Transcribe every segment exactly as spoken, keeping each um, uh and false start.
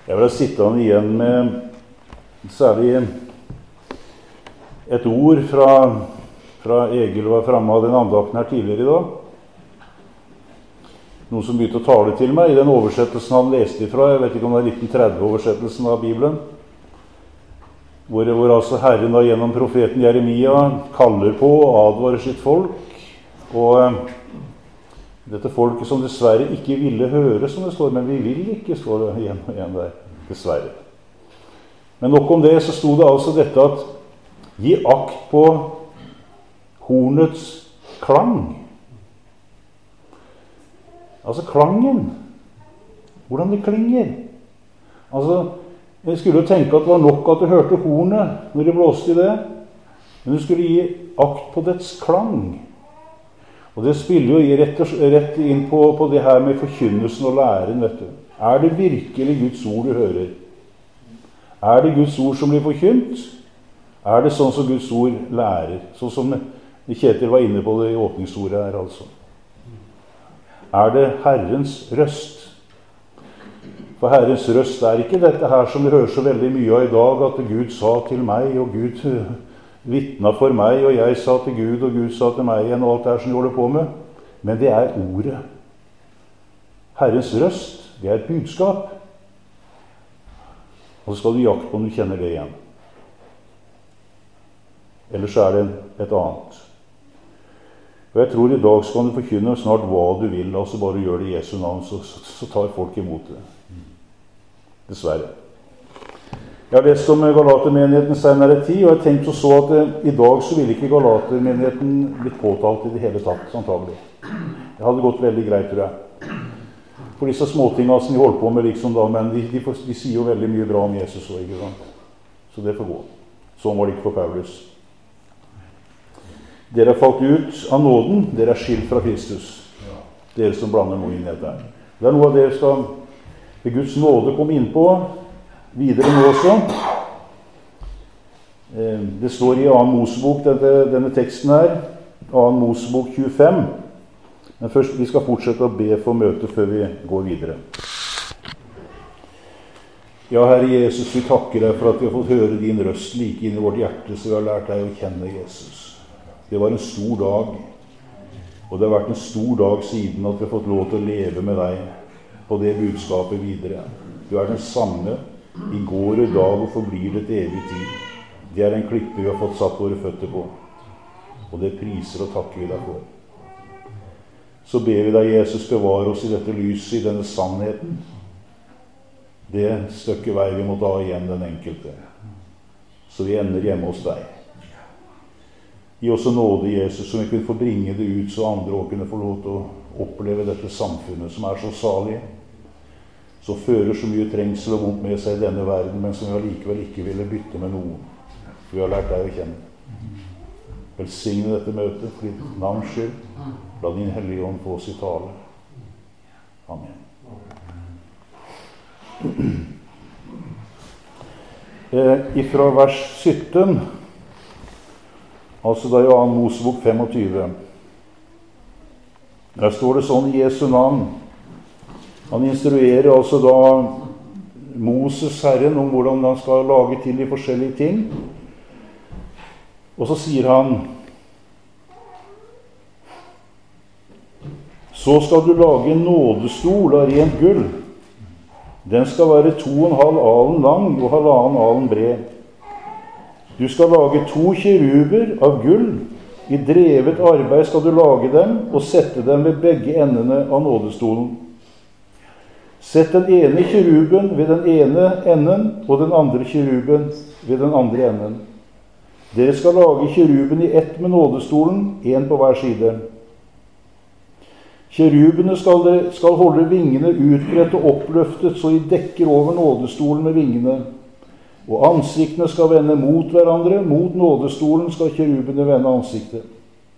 Jeg ble sittende igjen med særlig et ord fra, fra Egil var fremme av den andakten her tidligere i dag. Noen som begynte å tale til meg i den oversettelsen han leste ifra, jeg vet ikke om det er nitten tretti-oversettelsen av Bibelen, hvor, hvor altså Herren da gjennom profeten Jeremia kaller på og advarer sitt folk, og eh, dette folket som dessverre ikke ville høre, som det står, men vi vil ikke, står det igjen og igjen der, dessverre. Men nok om det, så sto det altså dette at gi akt på hornets klang. Altså klangen. Hvordan det klinger. Altså, jeg skulle jo tenke at det var nok at du hørte hornet når det blåste i det, men du skulle gi akt på dets klang. Og det spiller jo rett, rett inn på, på det her med forkynnelsen og læren, vet du. Er det virkelig Guds ord du hører? Er det Guds ord som blir forkynt? Er det sånn som Guds ord lærer? Sånn som Kjetil var inne på det i åpningsordet her, altså. Er det Herrens røst? For Herrens røst er ikke dette her som vi hører så veldig mye av i dag, at Gud sa til meg, og Gud vittna for meg, og jeg sa til Gud, og Gud sa til meg igjen, og alt det her som vi holder på med. Men det er ordet. Herrens røst, det er et budskap. Og så skal du jakte på om du kjenner det igjen. Ellers er det et annet. Og jeg tror i dag skal du forkynne snart hva du vil, altså bare gjør det i Jesu navn, så, så, så tar folk imot det. Dessverre. Jeg har lest om Galatermenigheten senere tid, og jeg tenkte så at eh, i dag så ville ikke Galatermenigheten blitt påtalt i det hele tatt, antagelig. Det hadde gått veldig greit, tror jeg. For disse småtingene som de holdt på med, liksom da, men de, de, de sier jo veldig mye bra om Jesus også, ikke sant? Så det får gå. Sånn var det ikke for Paulus. Dere har falt ut av nåden, dere er skilt fra Kristus. Dere som blander noe inn i dette. Det er noe av det skal ved Guds nåde komme inn på videre nå også. Det står i annen Mosebok, denne, denne teksten her, annen Mosebok tjuefem. Men først, vi skal fortsette å be for møtet før vi går videre. Ja, Herre Jesus, vi takker deg for at vi har fått høre din røst like inn i vårt hjerte, så vi har lært deg å kjenne Jesus. Det var en stor dag, og det har vært en stor dag siden at vi har fått lov til å leve med deg på det budskapet videre. Du er den samme i går og i dag og forblir det til evig tid. Det er en klippe vi har fått satt våre føtter på, og det priser og takker vi deg for. Så ber vi deg, Jesus, bevare oss i dette lyset, i denne sannheten. Det stykke vei vi må ta igjen den enkelte, så vi ender hjemme hos deg. Gi oss nåde, Jesus, som vi kunne få bringe det ut, så andre også kunne få lov til å oppleve dette samfunnet som er så salig, som fører så mye trengsel og vondt med seg i denne verden, men som vi allikevel ikke ville bytte med noen. For vi har lært deg å kjenne. Velsigne dette møtet for ditt navns skyld. La din hellige ånd få oss i tale. Amen. Eh, ifra vers sytten, altså da i annen Mosebok tjuefem. Der står det sånn i Jesu navn. Han instruerer altså da Moses, Herren, om hvordan han skal lage til de forskjellige ting. Og så sier han: så skal du lage en nådestol av rent gull. Den skal være to og en halv alen lang og halvannen alen bred. Du skal lage to keruber av gull. I drevet arbeid skal du lage dem og sette dem ved begge endene av nådestolen. Sett den ene keruben ved den ene enden og den andre keruben ved den andre enden. Dere skal lage keruben i ett med nådestolen, en på hver side. Kerubene skal, skal holde vingene utbredt og oppløftet, så de dekker over nådestolen med vingene. Og ansiktene skal vende mot hverandre, mot nådestolen skal kerubene vende ansiktet.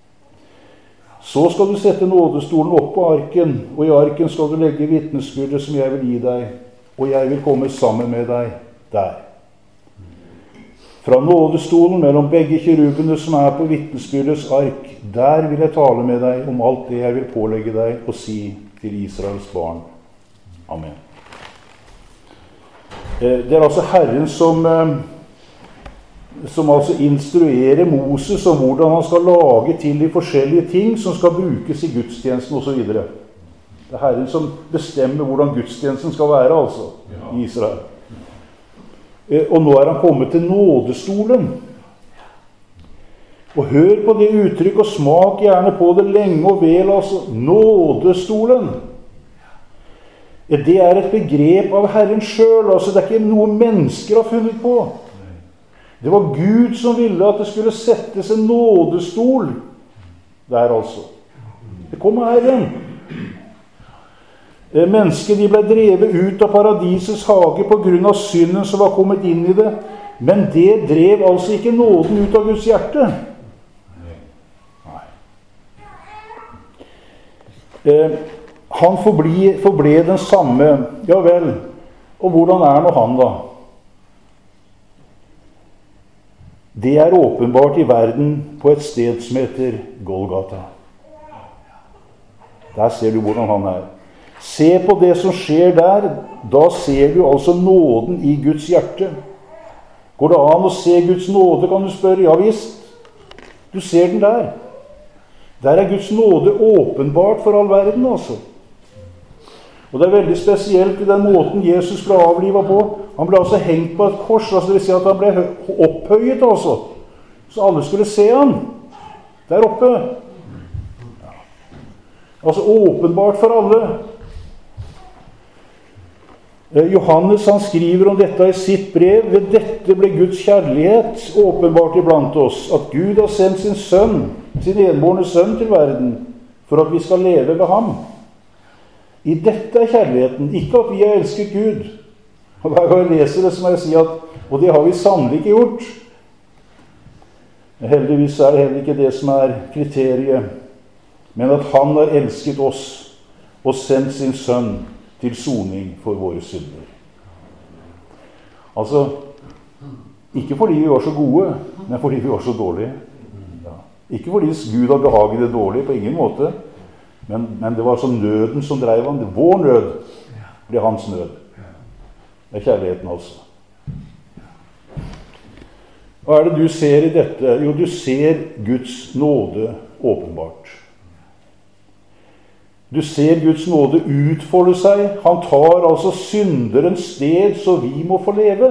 Så skal du sette nådestolen opp på arken, og i arken skal du legge vitnesbyrdet som jeg vil gi deg, og jeg vil komme sammen med deg der. Fra nådestolen mellom begge kerubene som er på vitnesbyrdets ark, der vil jeg tale med deg om alt det jeg vil pålegge deg og si til Israels barn. Amen. Det er altså Herren som, som altså instruerer Moses om hvordan han skal lage til de forskjellige ting som skal brukes i gudstjenesten og så videre. Det er Herren som bestemmer hvordan gudstjenesten skal være, altså, i Israel. Og nå er han kommet til nådestolen. Og hør på det uttrykk, og smak gjerne på det lenge og vel, altså. Nådestolen. Det er et begrep av Herren selv, altså det er ikke noe mennesker har funnet på. Det var Gud som ville at det skulle settes en nådestol der, altså. Det kom av Herren. Mennesker, de ble drevet ut av paradisets hage på grunn av synden som var kommet inn i det, men det drev altså ikke nåden ut av Guds hjerte. Nei. Eh, han forble, forble den samme, ja vel, og hvordan er nå han da? Det er åpenbart i verden på et sted som heter Golgata. Der ser du hvordan han er. Se på det som skjer der, da ser du altså nåden i Guds hjerte. Går det an å se Guds nåde, kan du spørre? Ja visst, du ser den der. Der er Guds nåde åpenbart for all verden, altså. Og det er veldig spesielt i den måten Jesus ble avlivet på. Han ble altså hengt på et kors, altså det vil si at han ble opphøyet, altså. Så alle skulle se han der oppe. Altså åpenbart for alle. Johannes han skriver om dette i sitt brev. Ved dette ble Guds kjærlighet åpenbart iblant oss, at Gud har sendt sin sønn, sin enbårne sønn til verden, for at vi skal leve ved ham. I dette er kjærligheten, ikke at vi har elsket Gud. Og hver gang jeg leser det, så må jeg si at, og det har vi sannelig ikke gjort. Men heldigvis er det heller ikke det som er kriteriet, men at han har elsket oss og sendt sin sønn til soning for våre synder. Altså, ikke fordi vi var så gode, men fordi vi var så dårlige. Ja. Ikke fordi Gud har behaget det dårlige, på ingen måte, men, men det var altså nøden som drev han. Vår nød ble hans nød. Det er kjærligheten altså. Hva er det du ser i dette? Jo, du ser Guds nåde åpenbart. Du ser Guds nåde utfolde seg. Han tar altså synderens sted, så vi må få leve.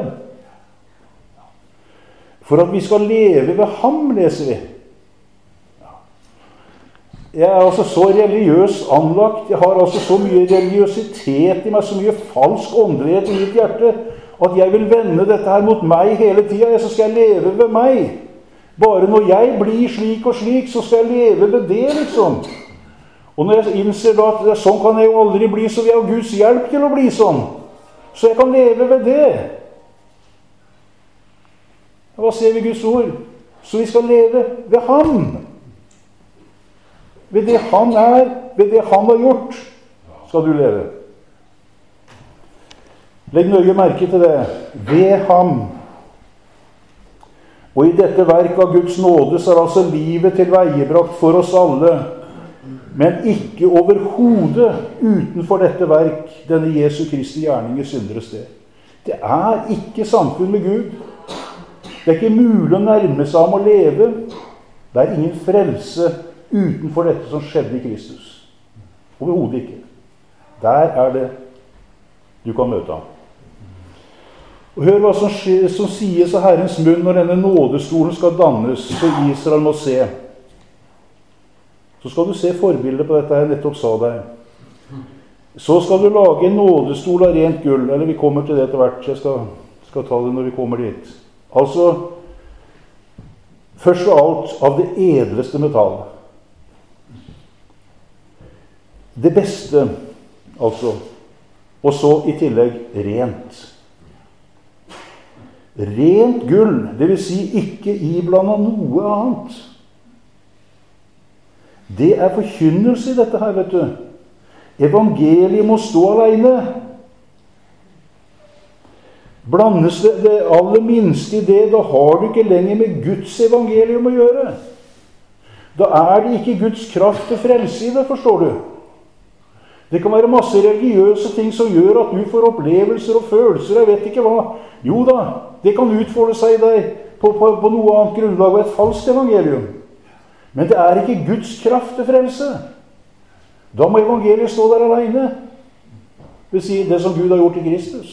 For at vi skal leve ved ham, leser vi. Jeg er altså så religiøs anlagt. Jeg har altså så mye religiøsitet i meg, så mye falsk åndelighet i mitt hjerte, at jeg vil vende dette her mot meg hele tiden. Så skal jeg leve ved meg. Bare når jeg blir slik og slik, så skal jeg leve ved det, liksom. Og når jeg innser da at sånn kan jeg jo aldri bli, så vil jeg ha Guds hjelp til å bli sånn. Så jeg kan leve ved det. Hva ser vi i Guds ord? Så vi skal leve ved ham. Ved det han er, ved det han har gjort, skal du leve. Legg nøye merke til det. Ved ham. Og i dette verk av Guds nåde så er altså livet tilveiebrakt for oss alle, men ikke overhodet utenfor dette verk, denne Jesu Kristi gjerning i synderes sted. Det er ikke samfunn med Gud. Det er ikke mulig å nærme seg om å leve. Det er ingen frelse utenfor dette som skjedde i Kristus. Overhodet ikke. Der er det du kan møte ham. Og hør hva som, skje, som sies av Herrens munn når denne nådestolen skal dannes, så Israel må se. Så skal du se forbildet på dette jeg nettopp sa deg. Så skal du lage en nådestol av rent gull, eller vi kommer til det etter hvert, jeg skal, skal ta det når vi kommer dit. Altså, først og alt av det edleste metall. Det beste, altså, og så i tillegg rent. Rent gull, det vil si ikke iblandet noe annet. Det er forkynnelse i dette her, vet du. Evangeliet må stå alene. Blandes det, det aller minste i det, da har du ikke lenger med Guds evangelium å gjøre. Da er det ikke Guds kraft til frelse i det, forstår du. Det kan være masse religiøse ting som gjør at du får opplevelser og følelser, jeg vet ikke hva. Jo da, det kan utfolde seg i deg på, på, på noe annet grunnlag av et falskt evangelium. Men det er ikke Guds kraft til frelse. Da må evangeliet stå der alene. Det vil si det som Gud har gjort i Kristus.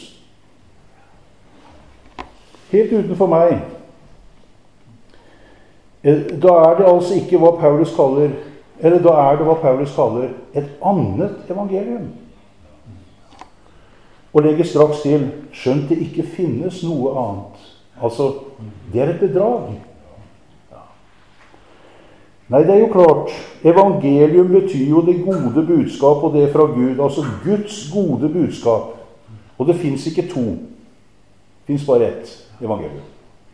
Helt utenfor meg. Da er det altså ikke hva Paulus kaller, eller da er det hva Paulus kaller et annet evangelium. Og legger straks til, skjønt det ikke finnes noe annet. Altså, det er et bedrag. Ja. Nei, det er jo klart, evangelium betyr jo det gode budskap, og det er fra Gud, altså Guds gode budskap. Og det finnes ikke to. Det finnes bare ett evangelium.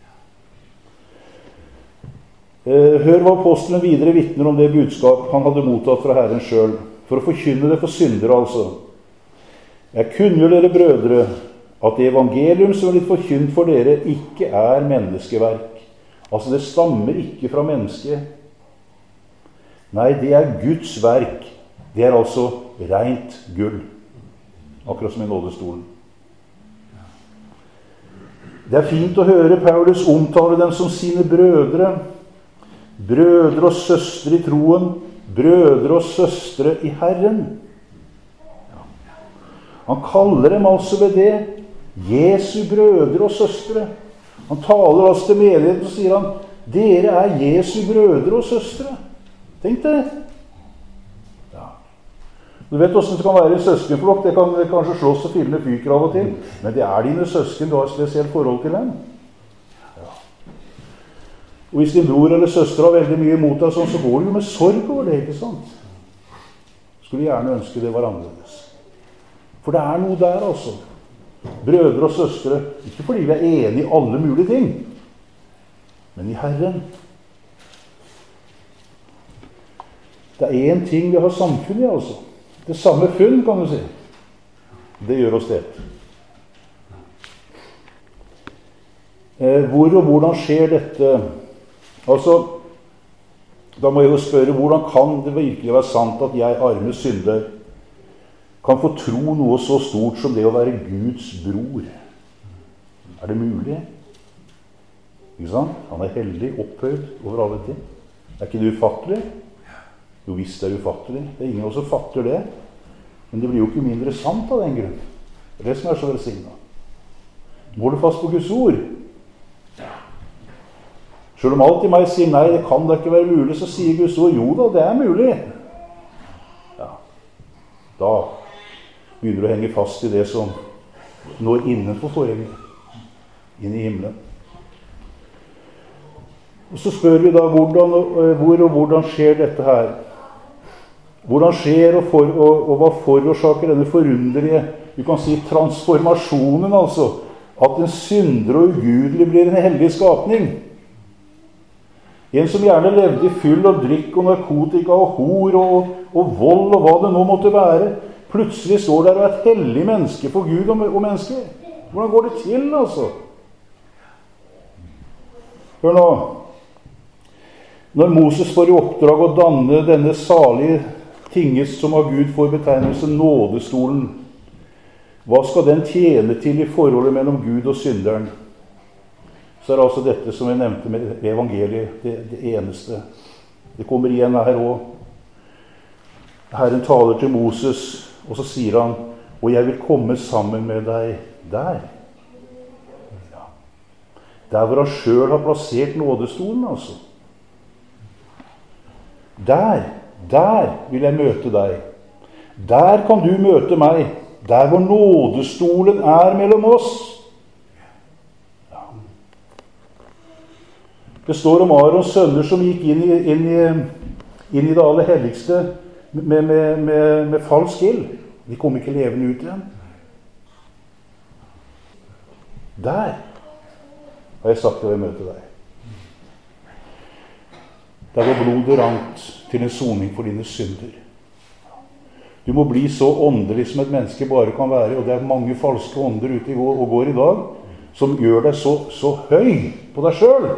Hør hva apostelen videre vitner om det budskap han hadde mottatt fra Herren selv, for å forkynne det for syndere altså. Jeg kunngjør dere brødre, at det evangelium som er litt forkynt for dere, ikke er menneskeverk. Altså det stammer ikke fra mennesket. Nei, det er Guds verk. Det er altså rent gull. Akkurat som i nådestolen. Det er fint å høre Paulus omtale dem som sine brødre, brødre og søstre i troen, brødre og søstre i Herren. Han kaller dem altså ved det Jesu brødre og søstre. Han taler altså til menigheten og sier han, dere er Jesu brødre og søstre. Tenk det. Ja. Du vet hvordan det kan være i søskenflokk. Det kan kanskje slåss og fylle fyker av og til. Men det er dine søsken, du har et spesielt forhold til dem. Ja. Og hvis din bror eller søster har veldig mye imot deg, sånn, så går du jo med sorg over det, ikke sant? Skulle gjerne ønske det var annerledes. For det er noe der altså. Brødre og søstre, ikke fordi vi er enige i alle mulige ting, men i Herren. Det er en ting vi har samfunn i altså. Det samme funn, kan du si. Det gjør oss det. Eh, hvor og hvordan skjer dette? Altså, da må jeg jo spørre, hvordan kan det virkelig være sant at jeg, arme synder, kan få tro noe så stort som det å være Guds bror? Er det mulig? Ikke sant? Han er hellig, opphøyd over alle ting. Er ikke det ufattelig? Jo visst er det ufattelig. Det er ingen av oss som fatter det. Men det blir jo ikke mindre sant av den grunn. Det er det som er så velsignet. Du holder fast på Guds ord. Selv om alt i meg sier nei, det kan da ikke være mulig, så sier Guds ord, jo da, det er mulig. Ja. Da begynner du å henge fast i det som når innenfor forhenget, inn i himmelen. Og så spør vi da, hvordan, hvor og hvordan skjer dette her? Hvordan skjer og, for, og, og hva forårsaker denne forunderlige, du kan si transformasjonen altså, at en synder og ugudelig blir en hellig skapning? En som gjerne levde i fyll og drikk og narkotika og hor og, og vold og hva det nå måtte være, plutselig står der og er et hellig menneske for Gud og, og mennesker. Hvordan går det til, altså? Hør nå. Når Moses får i oppdrag å danne denne salige tingest som av Gud får betegnelse nådestolen, hva skal den tjene til i forholdet mellom Gud og synderen? Så er det altså dette som jeg nevnte med evangeliet, det, det eneste. Det kommer igjen her også. Herren taler til Moses, og så sier han, og jeg vil komme sammen med deg der. Ja. Der hvor han selv har plassert nådestolen, altså. Der, der vil jeg møte deg. Der kan du møte meg. Der hvor nådestolen er mellom oss. Ja. Det står om Arons sønner som gikk inn i, inn i, inn i det aller helligste med, med, med, med falsk ild. De kom ikke levende ut igjen. Der har jeg sagt at jeg vil møte deg. Der var blodet rant til en soning for dine synder. Du må bli så åndelig som et menneske bare kan være, og det er mange falske ånder ute og går i dag, som gjør deg så, så høy på deg selv.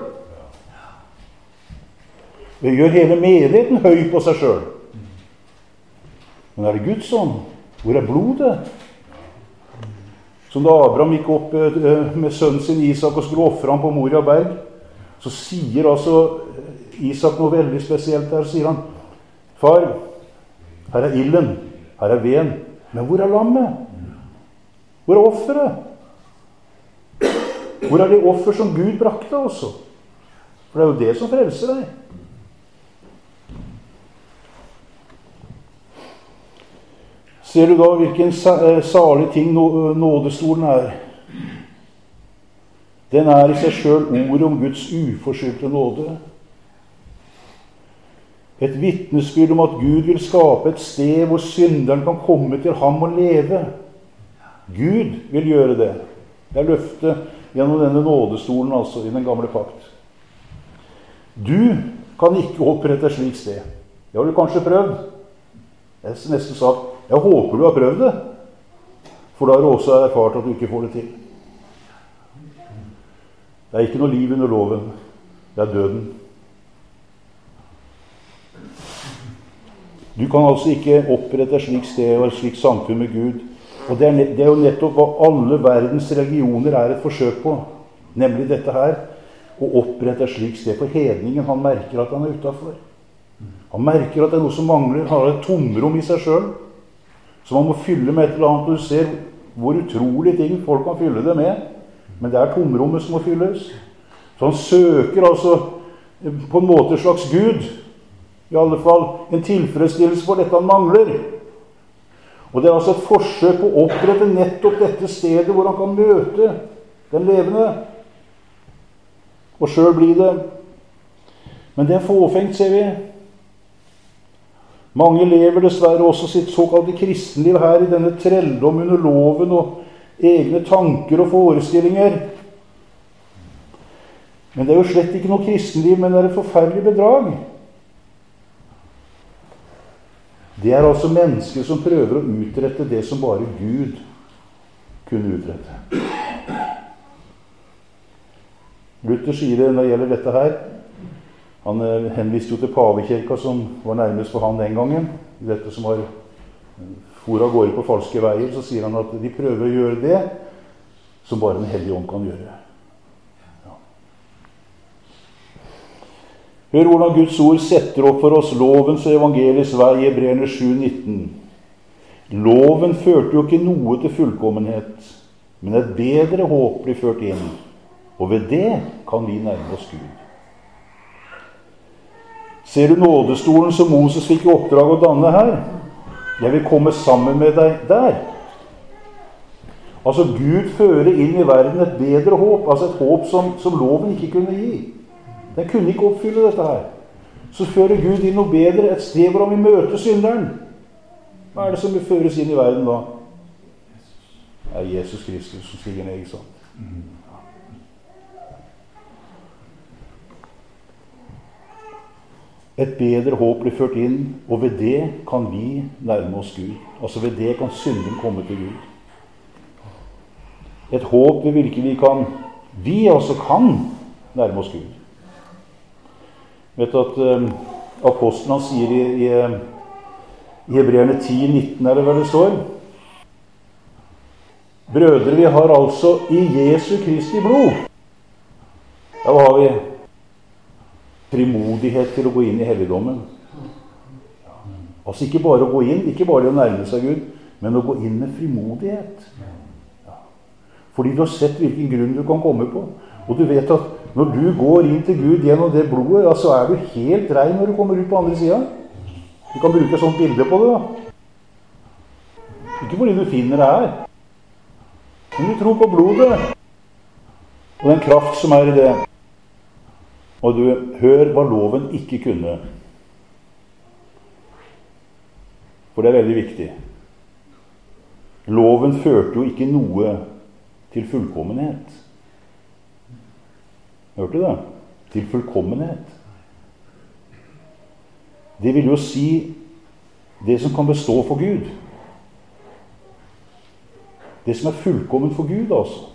Det gjør hele menigheten høy på seg selv. Men er det Guds ånd Hvor er blodet? Så da Abraham gikk opp med sønnen sin Isak og skulle offre ham på Moria berg, så sier altså Isak noe veldig spesielt der. Så sier han, far, her er ilden, her er veden, men hvor er lammet? Hvor er offeret? Hvor er det offer som Gud brakte også? For det er jo det som frelser deg. Ser du da hvilken salig ting nådestolen er? Den er i seg selv ordet om Guds uforskyldte nåde. Et vitnesbyrd om at Gud vil skape et sted hvor synderen kan komme til ham og leve. Gud vil gjøre det. Det er løftet gjennom denne nådestolen, altså, i den gamle pakt. Du kan ikke opprette et slikt sted. Det har du kanskje prøvd. Jeg har nesten sagt, jeg håper du har prøvd det, for da har du også erfart at du ikke får det til. Det er ikke noe liv under loven. Det er døden. Du kan altså ikke opprette et slikt sted og et slikt samfunn med Gud. Og det er, det er jo nettopp hva alle verdens religioner er et forsøk på. Nemlig dette her, å opprette et slikt sted. For hedningen, han merker at han er utenfor. Han merker at det er noe som mangler. Han har et tomrom i seg selv, som han må fylle med et eller annet. Og du ser hvor utrolige ting folk kan fylle det med. Men det er tomrommet som må fylles. Så han søker altså på en måte slags Gud. I alle fall en tilfredsstillelse for dette han mangler. Og det er altså et forsøk på å opprette nettopp dette stedet hvor han kan møte den levende. Og selv blir det. Men det er fåfengt, ser vi. Mange lever dessverre også sitt såkalte kristenliv her i denne trelldom under loven og egne tanker og forestillinger. Men det er jo slett ikke noe kristenliv, men det er et forferdelig bedrag. Det er altså mennesker som prøver å utrette det som bare Gud kunne utrette. Luther sier det når det gjelder dette her. Han henviste jo til pavekirka som var nærmest for han den gangen. Dette som har for av gårde på falske veier, så sier han at de prøver å gjøre det som bare den hellige ånd kan gjøre. Ja. Hør hvordan Guds ord setter opp for oss lovens og evangeliets vei i Hebreerne sju nitten. Loven førte jo ikke noe til fullkommenhet, men et bedre håp blir ført inn, og ved det kan vi nærme oss Gud. Ser du nådestolen som Moses fikk i oppdrag å danne her? Jeg vil komme sammen med deg der. Altså Gud fører inn i verden et bedre håp, altså et håp som, som loven ikke kunne gi. Den kunne ikke oppfylle dette her. Så fører Gud inn noe bedre, et sted hvor han vil møte synderen. Hva er det som vil føres inn i verden da? Det er Jesus Kristus som sier ned, ikke sant? Et bedre håp blir ført inn, og ved det kan vi nærme oss Gud. Altså ved det kan synden komme til Gud. Et håp ved hvilket vi kan, vi altså kan nærme oss Gud. Vet du at um, apostelen han sier i, i, i Hebreerne ti nitten, er det hva det står? Brødre, vi har altså i Jesu Kristi blod. Da har vi frimodighet til å gå inn i helligdommen. Altså ikke bare å gå inn, ikke bare å nærme seg Gud, men å gå inn med frimodighet. Fordi du har sett hvilken grunn du kan komme på. Og du vet at når du går inn til Gud gjennom det blodet, ja, så er du helt rein når du kommer ut på andre siden. Du kan bruke et sånt bilde på det da. Ikke fordi du finner det her, men du tror på blodet. Og den kraft som er i det. Og du hør hva loven ikke kunne. For det er veldig viktig. Loven førte jo ikke noe til fullkommenhet. Hørte du det? Til fullkommenhet. Det vil jo si det som kan bestå for Gud. Det som er fullkomment for Gud, altså.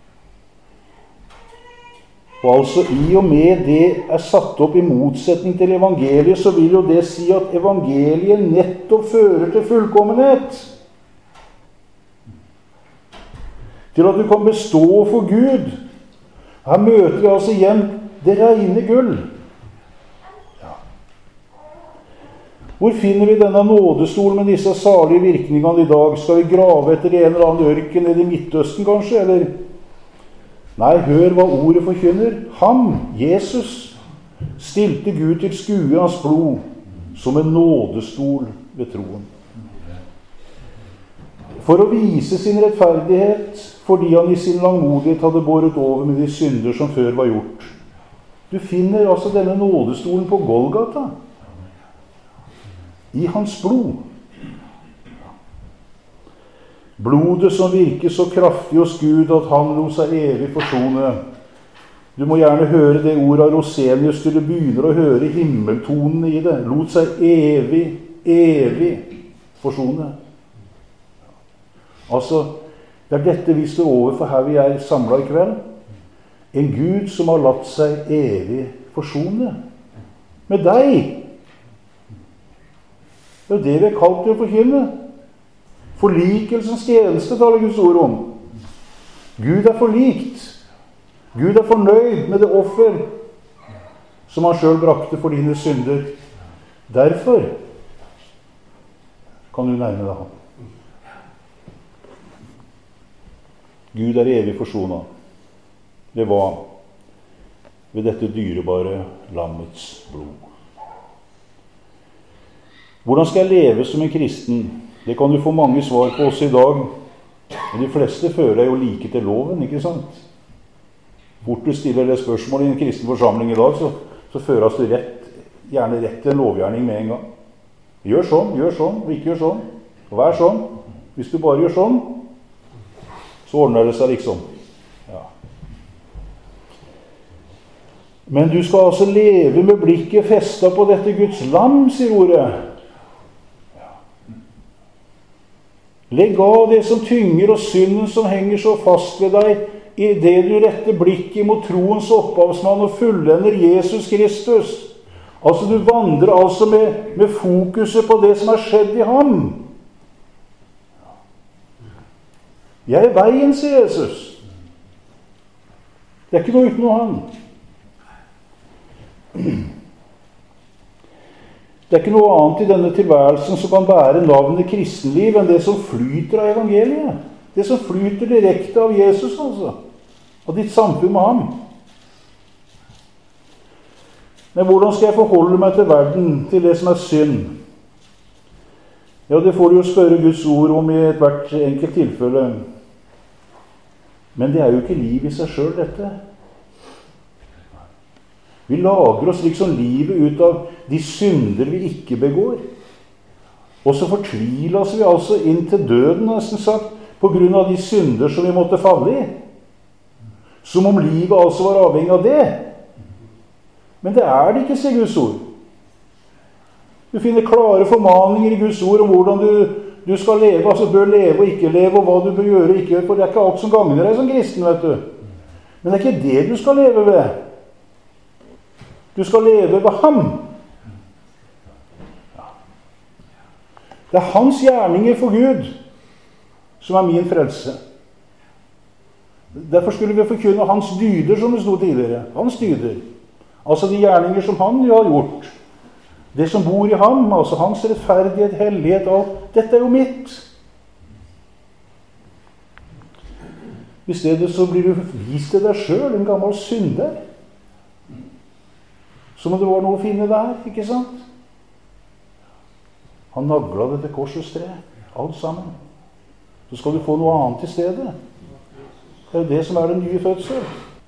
Og altså i og med det er satt opp i motsetning til evangeliet, så vil jo det si at evangeliet nettopp fører til fullkommenhet. til at du kan bestå for Gud. Her møter vi altså igjen det rene gull. Ja. Hvor finner vi denne nådestol med disse salige virkningene i dag? Skal vi grave etter en eller annen ørken nede i Midtøsten kanskje, eller? Nei, hør hva ordet forkynner. Han, Jesus, stilte Gud til skue hans blod som en nådestol ved troen. For å vise sin rettferdighet, fordi han i sin langmodighet hadde båret over med de synder som før var gjort. Du finner altså denne nådestolen på Golgata, i hans blod. Blodet som virker så kraftig hos Gud at han lot seg evig forsone. Du må gjerne høre det ordet av Rosenius til du begynner å høre himmeltonene i det. Lot seg evig, evig forsone. Altså, det er dette vi står overfor her vi er samlet i kveld. En Gud som har latt seg evig forsone med deg. Det er det vi er kalt til å forkynne. Forlikelsens tjeneste taler Guds ord om. Gud er forlikt. Gud er fornøyd med det offer som han selv brakte for dine synder. Derfor kan du nærme deg ham. Gud er evig forsona. Ved hva? Ved dette dyrebare lammets blod. Hvordan skal jeg leve som en kristen? Det kan du få mange svar på også i dag. Men de fleste føler jo like til loven, ikke sant? Fort du stiller det spørsmålet i en kristen forsamling i dag, så, så føres du rett, gjerne rett til en lovgjerning med en gang. Gjør sånn, gjør sånn, og ikke gjør sånn. Og vær sånn. Hvis du bare gjør sånn, så ordner det seg liksom. Ja. Men du skal altså leve med blikket festet på dette Guds lam, sier ordet. Ja. Legg av det som tynger og synden som henger så fast ved deg, i det du retter blikket mot troens opphavsmann og fullender Jesus Kristus. Altså du vandrer altså med, med fokuset på det som har skjedd i ham. Jeg er veien, sier Jesus. Det er ikke noe uten noe han. Det er ikke noe annet i denne tilværelsen som kan bære navnet kristenliv enn det som flyter av evangeliet. Det som flyter direkte av Jesus, altså. Av ditt samfunn med ham. Men hvordan skal jeg forholde meg til verden, til det som er synd? Ja, det får du jo spørre Guds ord om i et hvert enkelt tilfelle. Men det er jo ikke liv i seg selv, dette. Vi lager oss liksom livet ut av de synder vi ikke begår. Og så fortviler oss vi altså inn til døden, nesten sagt, på grunn av de synder som vi måtte falle i. Som om livet altså var avhengig av det. Men det er det ikke, sier Guds ord. Du finner klare formaninger i Guds ord om hvordan du, du skal leve, altså bør leve og ikke leve, og hva du bør gjøre og ikke gjøre, for det er ikke alt som gagner deg som kristen, vet du. Men det er ikke det du skal leve ved. Du skal leve ved ham. Det er hans gjerninger for Gud som er min frelse. Derfor skulle vi forkynne hans dyder, som det stod tidligere. Hans dyder. Altså de gjerninger som han jo har gjort. Det som bor i ham, altså hans rettferdighet, hellighet, alt. Dette er jo mitt. I stedet så blir du vist til deg selv, en gammel synder. Som om det var noe å finne der, ikke sant? Han naglet det til korsets tre, alt sammen. Så skal du få noe annet i stedet. Det er det som er den nye fødsel.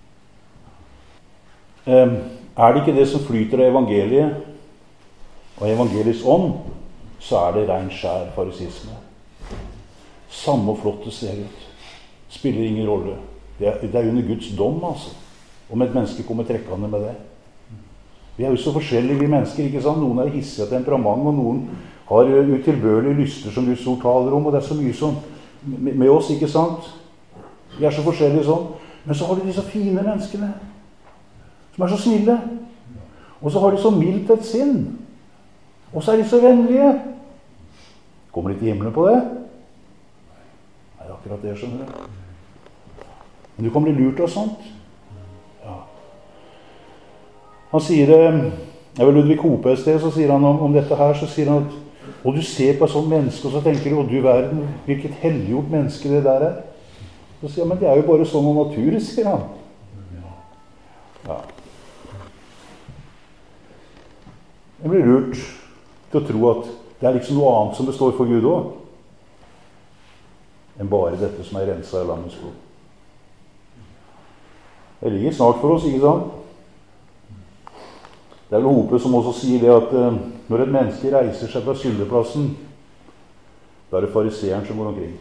Um, er det ikke det som flyter av evangeliet, og evangeliets ånd, så er det ren skjær farisisme. Samme og flott det ser ut. Spiller ingen rolle. Det er, det er under Guds dom, altså. Om et menneske kommer trekkende med det. Vi er jo så forskjellige, vi mennesker, ikke sant? Noen er hissige temperament, og noen har utilbørlige lyster som Guds ord taler om, og det er så mye sånn med, med oss, ikke sant? Vi er så forskjellige sånn. Men så har de disse fine menneskene, som er så snille. Og så har de så mildt et sinn. Og så er de så vennlige. Kommer de til himmelen på det? Nei, akkurat det, skjønner du. Men du kan bli lurt av sånt. Ja. Han sier det, jeg vil Ludvig Hope et sted, så sier han om, om dette her, så sier han at, og du ser på et sånt menneske, og så tenker du, å du verden, hvilket helliggjort menneske det der er. Så sier han, men det er jo bare sånn av natur, sier han. Ja. Jeg blir lurt til å tro at det er liksom noe annet som består for Gud også, enn bare dette som er renset av lammets blod. Det ligger snart for oss, ikke sant? Det er vel Hope som også sier det at uh, når et menneske reiser seg fra syndeplassen, da er det fariseeren som går omkring.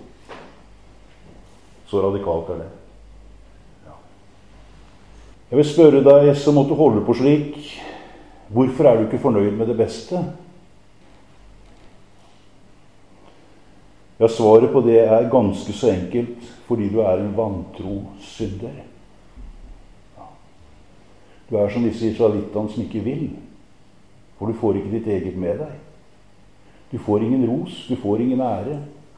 Så radikalt er det. Ja. Jeg vil spørre deg som måtte holde på slik, hvorfor er du ikke fornøyd med det beste? Ja, svaret på det er ganske så enkelt, fordi du er en vantro synder. Ja. Du er som disse israelittene som ikke vil, for du får ikke ditt eget med deg. Du får ingen ros, du får ingen ære.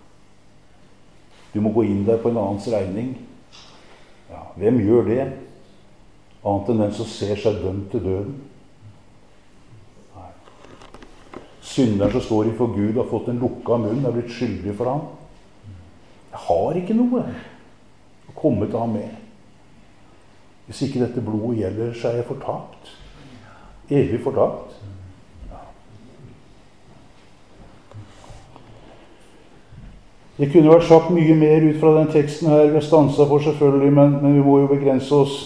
Du må gå inn der på en annens regning. Ja, hvem gjør det? Annet enn den som ser seg dømt til døden. Nei. Synderen som står innfor Gud har fått en lukka munn, er blitt skyldig for ham. Jeg har ikke noe å komme til ham med. Hvis ikke dette blodet gjelder, så er jeg fortapt. Evig fortapt. Det kunne vært sagt mye mer ut fra den teksten her, vi stanset for selvfølgelig, men, men vi må jo begrense oss.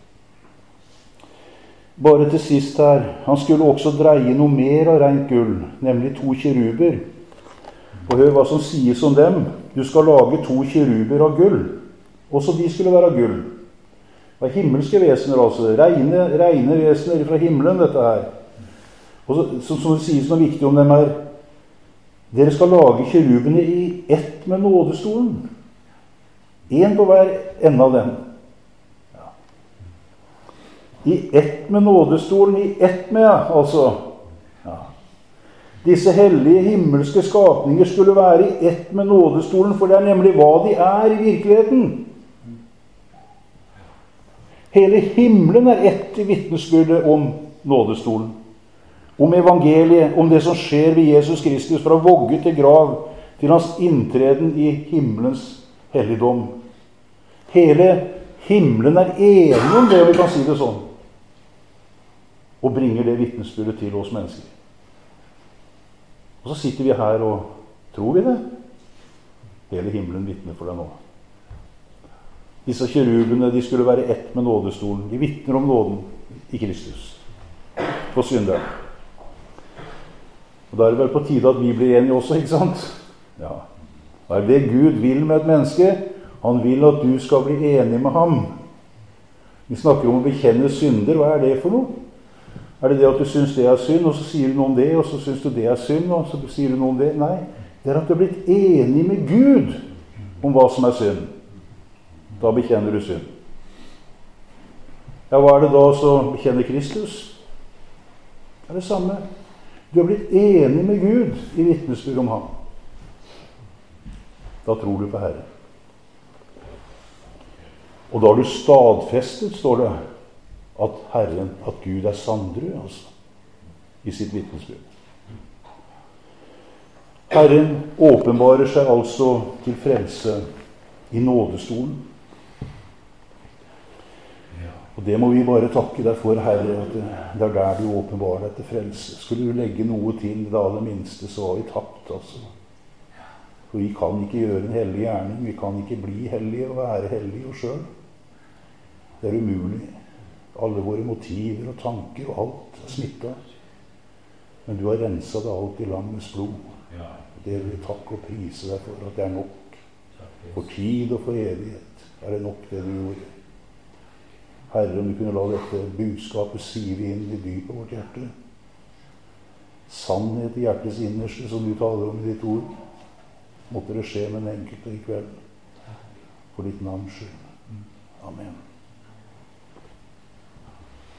Bare til sist her, han skulle også dreie noe mer av rent gull, nemlig to keruber. Og hør hva som sies om dem. Du skal lage to keruber av gull. Også de skulle være av gull. Det var himmelske vesener altså, reine, reine vesener fra himmelen dette her. Og så, som, som det sies noe viktig om dem her, dere skal lage kerubene i ett med nådestolen. En på hver ende av den. Ja. I ett med nådestolen, i ett med, altså. Ja. Disse hellige himmelske skapninger skulle være i ett med nådestolen, for det er nemlig hva de er i virkeligheten. Hele himmelen er ett i vitnesbyrdet om nådestolen. Om evangeliet, om det som skjer ved Jesus Kristus fra vogge til grav, til hans inntreden i himmelens helligdom. Hele himmelen er enig om det, vi kan si det sånn, og bringer det vitnesbyrdet til oss mennesker. Og så sitter vi her og tror vi det? Hele himmelen vitner for deg nå. Disse kerubene, de skulle være ett med nådestolen. De vitner om nåden i Kristus. For synderen. Og da er det vel på tide at vi blir enige også, ikke sant? Ja. Det er det Gud vil med et menneske. Han vil at du skal bli enig med ham. Vi snakker om å bekjenne synder. Hva er det for noe? Er det det at du synes det er synd, og så sier du noe om det, og så synes du det er synd, og så sier du noe om det? Nei, det er at du har blitt enig med Gud om hva som er synd. Da bekjenner du synd. Ja, hva er det da så bekjenner Kristus? Det er det samme. Du har blitt enig med Gud i vitnesbyrd om ham. Da tror du på Herren. Og da har du stadfestet, står det, at Herren, at Gud er sandru, altså, i sitt vitnesbyrd. Herren åpenbarer seg altså til frelse i nådestolen. Og det må vi bare takke deg for, Herre, at det er der du åpenbarer deg til frelse. Skulle du legge noe til det aller minste, så var vi tapt, altså. For vi kan ikke gjøre en hellig gjerning, vi kan ikke bli hellige og være hellige og selv. Det er umulig. Alle våre motiver og tanker og alt er smittet. Men du har renset det alt i lammets blod. Det vil vi takke og prise deg for, at det er nok. For tid og for evighet er det nok det du gjorde. Herre, om du kunne la dette budskapet sive inn i dypet av vårt hjerte. Sannhet i hjertets innerste, som du taler om i ditt ord. Måtte det skje med en enkelte i kveld. For ditt navns skyld. Amen.